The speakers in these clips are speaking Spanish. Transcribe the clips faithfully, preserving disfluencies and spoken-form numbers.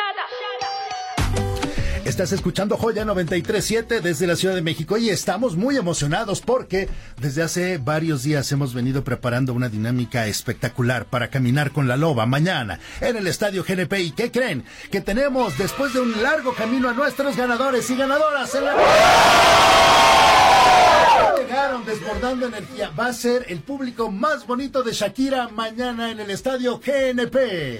Estás escuchando Joya noventa y tres punto siete desde la Ciudad de México y estamos muy emocionados porque desde hace varios días hemos venido preparando una dinámica espectacular para caminar con la loba mañana en el Estadio G N P. ¿Y qué creen? Que tenemos, después de un largo camino, a nuestros ganadores y ganadoras en la... Llegaron desbordando energía. Va a ser el público más bonito de Shakira mañana en el Estadio G N P.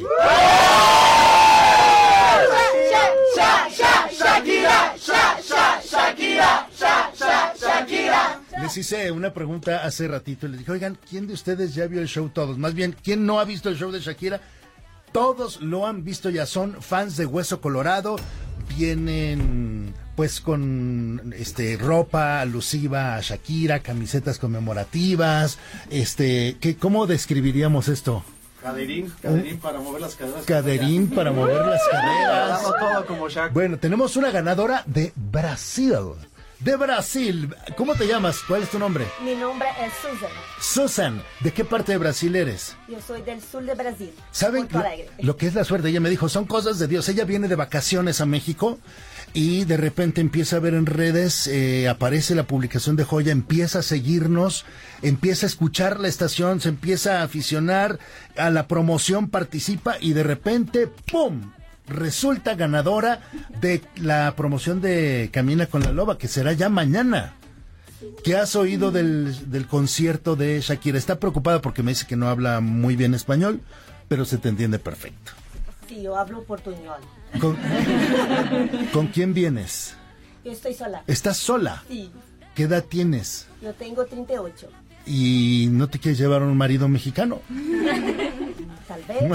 Shakira, Shakira, Shakira. Les hice una pregunta hace ratito y les dije, oigan, ¿quién de ustedes ya vio el show? Todos, más bien, ¿quién no ha visto el show de Shakira? Todos lo han visto, ya son fans de Hueso Colorado, vienen pues con este ropa alusiva a Shakira, camisetas conmemorativas, este, ¿qué, cómo describiríamos esto? Caderín, caderín para mover las caderas. Caderín para mover las caderas. Todo como Shaq. Bueno, tenemos una ganadora de Brasil. De Brasil. ¿Cómo te llamas? ¿Cuál es tu nombre? Mi nombre es Susan. Susan, ¿de qué parte de Brasil eres? Yo soy del sur de Brasil. ¿Saben lo, lo que es la suerte? Ella me dijo, son cosas de Dios. Ella viene de vacaciones a México y de repente empieza a ver en redes, eh, aparece la publicación de Joya, empieza a seguirnos, empieza a escuchar la estación, se empieza a aficionar a la promoción, participa y de repente, ¡pum!, resulta ganadora de la promoción de Camina con la Loba, que será ya mañana. ¿Qué has oído del, del concierto de Shakira? Está preocupada porque me dice que no habla muy bien español, pero se te entiende perfecto. Sí, yo hablo portuñol. ¿Con, ¿con quién vienes? Yo estoy sola. ¿Estás sola? Sí. ¿Qué edad tienes? Yo tengo treinta y ocho. ¿Y no te quieres llevar a un marido mexicano? Tal vez.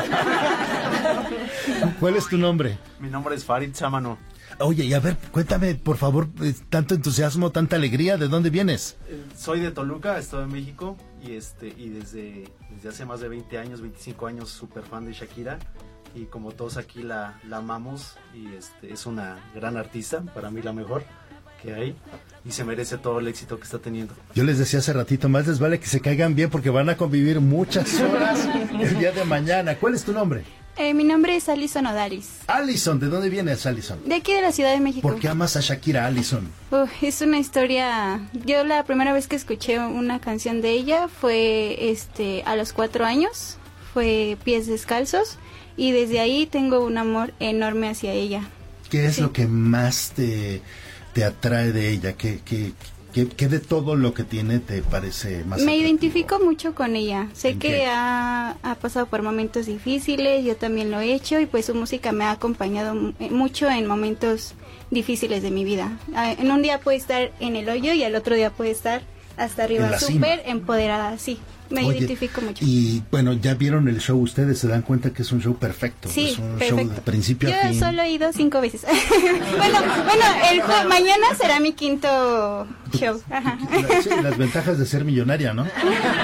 ¿Cuál es tu nombre? Mi nombre es Farid Samano. Oye, y a ver, cuéntame, por favor, tanto entusiasmo, tanta alegría, ¿de dónde vienes? Soy de Toluca, estoy en México y este y desde, desde hace más de veinte años, veinticinco años, súper fan de Shakira. Y como todos aquí la, la amamos y este es una gran artista, para mí la mejor que hay y se merece todo el éxito que está teniendo. Yo les decía hace ratito, más les vale que se caigan bien porque van a convivir muchas horas el día de mañana. ¿Cuál es tu nombre? Eh, mi nombre es Alison Odalis. Alison, ¿de dónde vienes, Alison? De aquí de la Ciudad de México. ¿Por qué amas a Shakira, Alison? Uh, es una historia. Yo la primera vez que escuché una canción de ella fue este a los cuatro años, fue Pies Descalzos, y desde ahí tengo un amor enorme hacia ella. ¿Qué es sí. lo que más te, te atrae de ella? ¿Qué, qué, qué, qué de todo lo que tiene te parece más Me atractivo? identifico mucho con ella. Sé que qué? ha, ha pasado por momentos difíciles, yo también lo he hecho, y pues su música me ha acompañado mucho en momentos difíciles de mi vida. En un día puede estar en el hoyo y al otro día puede estar hasta arriba, súper empoderada, sí. Me Oye, identifico mucho. Y bueno, ya vieron el show, ustedes se dan cuenta que es un show perfecto. Sí, es un perfecto. show de principio Yo a fin. solo he ido cinco veces. bueno, bueno, el jue- mañana será mi quinto show. Ajá. La- sí, las ventajas de ser millonaria, ¿no?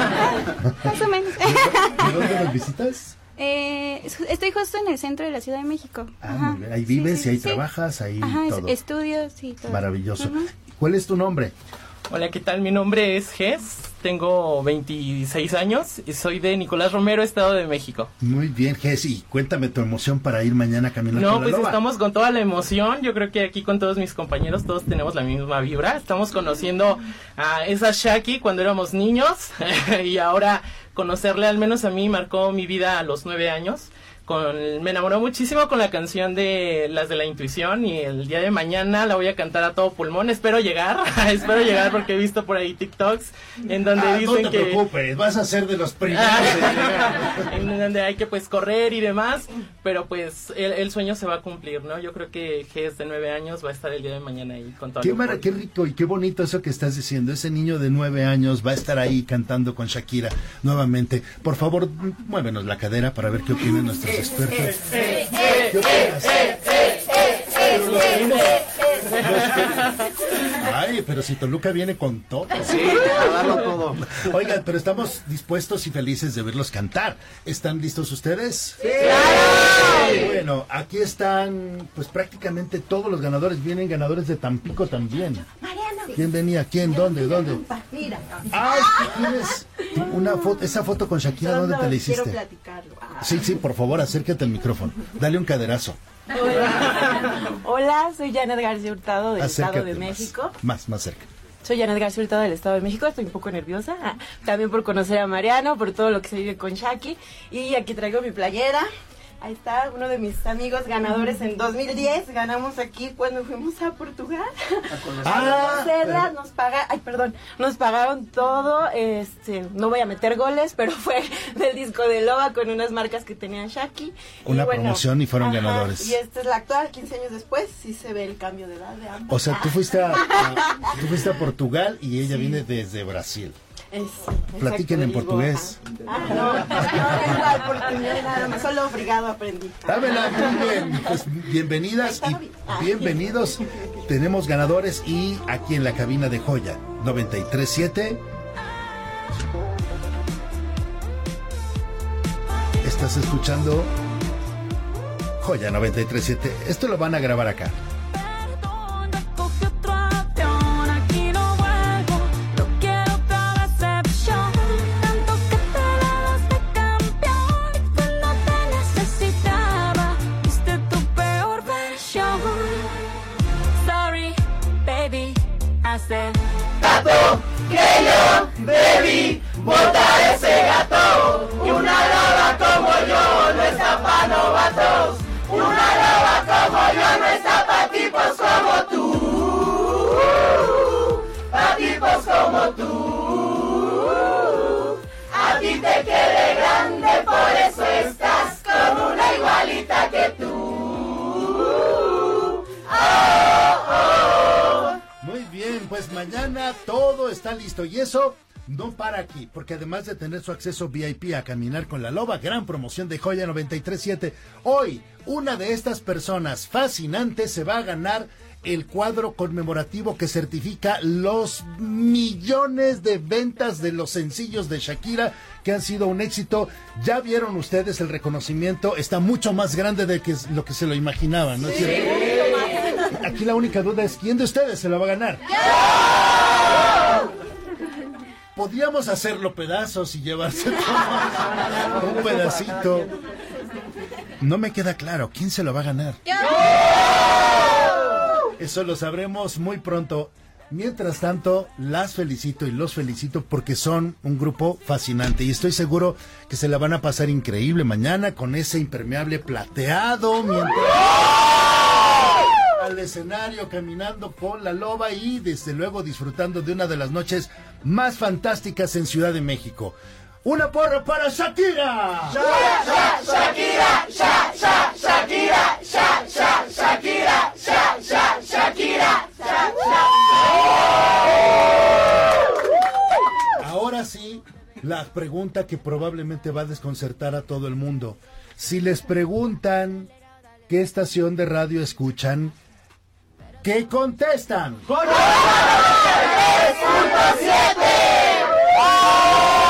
Más o menos. ¿De dónde los visitas? Eh, estoy justo en el centro de la Ciudad de México. Ah, Ajá. muy bien. Ahí vives Sí, y ahí sí. trabajas, ahí Ajá, todo. estudios y todo. Maravilloso. Ujú. ¿Cuál es tu nombre? Hola, ¿qué tal? Mi nombre es Ges, tengo veintiséis años y soy de Nicolás Romero, Estado de México. Muy bien, Jessy, cuéntame tu emoción para ir mañana a Caminar No, con la pues Loba. estamos con toda la emoción, yo creo que aquí con todos mis compañeros todos tenemos la misma vibra, estamos conociendo a esa Shaki cuando éramos niños y ahora conocerle al menos a mí marcó mi vida a los nueve años. Con, me enamoró muchísimo con la canción de Las de la Intuición y el día de mañana la voy a cantar a todo pulmón. Espero llegar, espero llegar porque he visto por ahí TikToks en donde Ah, dicen no te que... preocupes, vas a ser de los primeros. en donde hay que pues correr y demás, pero pues el, el sueño se va a cumplir, ¿no? Yo creo que Ges de nueve años va a estar el día de mañana ahí con todo. Qué, mara, qué rico y qué bonito eso que estás diciendo. Ese niño de nueve años va a estar ahí cantando con Shakira nuevamente. Por favor, muévenos la cadera para ver qué opinan nuestros expertos. ¿Qué opinas? Ay, pero si Toluca viene con todo. Sí, a darlo todo. Oigan, pero estamos dispuestos y felices de verlos cantar. ¿Están listos ustedes? ¡Sí! Bueno, aquí están, pues prácticamente todos los ganadores. Vienen ganadores de Tampico también. Mariano. ¿Quién venía? ¿Quién? ¿Dónde? ¿Dónde? Mira. ¡Ay! ¿Quién es? Tú, una foto, esa foto con Shakira, ¿dónde te la hiciste? Quiero platicarlo. Ah. Sí, sí, por favor, acércate al micrófono. Dale un caderazo. Hola, Hola soy Janet García Hurtado del Acércate Estado de más, México. Más, más cerca. Soy Janet García Hurtado del Estado de México, estoy un poco nerviosa. Ah, también por conocer a Mariano, por todo lo que se vive con Shaki. Y aquí traigo mi playera. Ahí está, uno de mis amigos ganadores en dos mil diez. Ganamos aquí cuando fuimos a Portugal. Ah, Conocerlas, nos paga, ay, perdón, nos pagaron todo. Este, no voy a meter goles, pero fue del disco de Loba con unas marcas que tenían Shaki. Una y bueno, promoción y fueron ajá, ganadores. Y esta es la actual, quince años después, sí se ve el cambio de edad de ambos. O sea, tú fuiste a, a- tú fuiste a Portugal y ella viene desde Brasil. Es, Platiquen en exacto, portugués. Lisboa. Ah, no, no tengo la oportunidad, nada más, solo obligado aprendí. Dámela, muy bien. Pues bienvenidas y bienvenidos. Tenemos ganadores y aquí en la cabina de Joya noventa y tres punto siete. Estás escuchando Joya noventa y tres punto siete. Esto lo van a grabar acá. Gato, que yo debí botar ese gato. Una loba como yo no está pa' novatos. Una loba como yo no está pa' tipos como tú. Pa' tipos como tú. A ti te quedé grande, por eso estás con una igualita que tú. Muy bien, pues mañana todo está listo y eso no para aquí, porque además de tener su acceso V I P a Caminar con la Loba, gran promoción de Joya noventa y tres punto siete, hoy una de estas personas fascinantes se va a ganar el cuadro conmemorativo que certifica los millones de ventas de los sencillos de Shakira que han sido un éxito. Ya vieron ustedes el reconocimiento, está mucho más grande de que lo que se lo imaginaban, ¿no es cierto? Aquí la única duda es ¿quién de ustedes se lo va a ganar? Podríamos hacerlo pedazos y llevarse todo un pedacito. No me queda claro, ¿quién se lo va a ganar? Eso lo sabremos muy pronto. Mientras tanto, las felicito y los felicito porque son un grupo fascinante y estoy seguro que se la van a pasar increíble mañana con ese impermeable plateado mientras al escenario caminando con la Loba y desde luego disfrutando de una de las noches más fantásticas en Ciudad de México. ¡Una porra para Shakira! Sha, sha, Shakira, sha, sha, Shakira, sha, sha, Shakira, sha, sha, Shakira, sha, sha. Ahora sí, la pregunta que probablemente va a desconcertar a todo el mundo. Si les preguntan qué estación de radio escuchan, ¿qué contestan? ¡Joya noventa y tres punto siete!